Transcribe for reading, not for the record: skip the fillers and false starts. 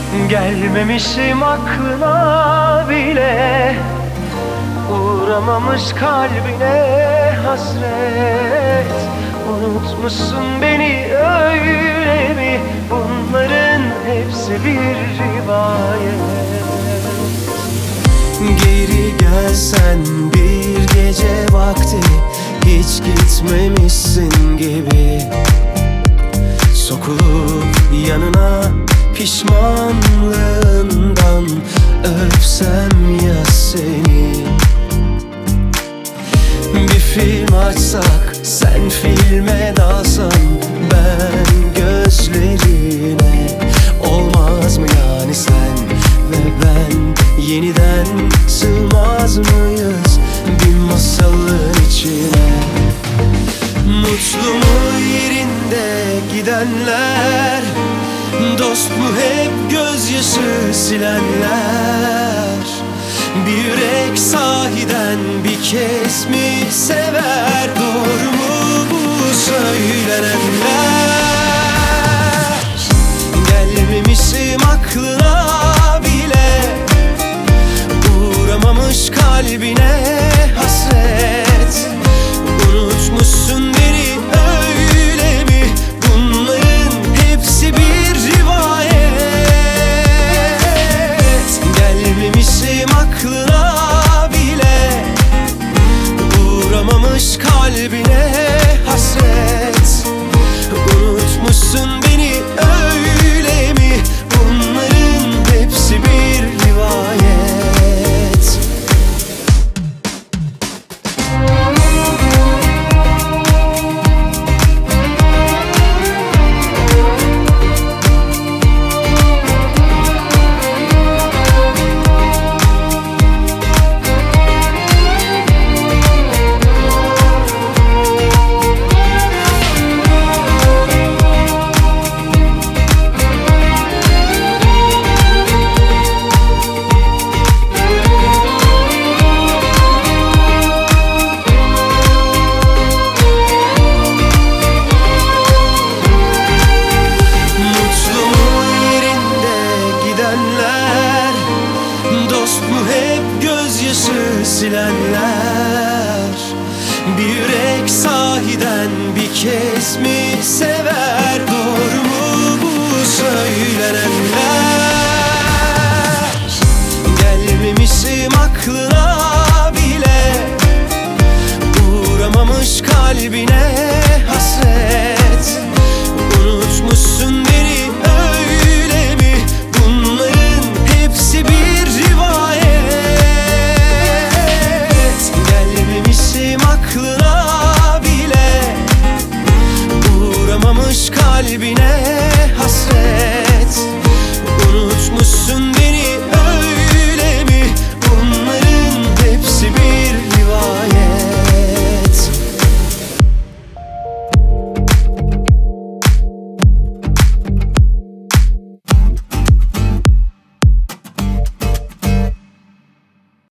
Gelmemişim aklına bile, uğramamış kalbine hasret. Unutmuşsun beni öyle mi? Bunların hepsi bir rivayet. Geri gelsen bir gece vakti, hiç gitmemişsin gibi. Sokulup yanına pişmanlığından öpsem ya seni. Bir film açsak, sen filme dalsan, ben gözlerine. Olmaz mı yani sen ve ben yeniden sığmaz mıyız bir masalın içine? Mutlu mu yerinde gidenler, dost mu hep gözyaşı silenler? Bir yürek sahiden bir kez mi sever? Doğru mu bu söylenenler? Gelmemişim aklına bile, uğramamış kalbine hasret. Unutmuşsun beni öyle mi? Bunların hepsi bir rivayet. Gelmemişim aklına bile, uğramamış kalbine hasret. Unutmuşsun beni öyle mi? Bunların hepsi bir rivayet. Dost mu hep gözyaşı silenler? Bir yürek sahiden bir kez mi sever? Doğru mu bu söylenenler? Gelmemişim aklına bile, uğramamış kalbine hasret. Unutmuşsun beni öyle mi? Bunların hepsi bir rivayet. Gelmemişim aklına bile, uğramamış kalbine hasret.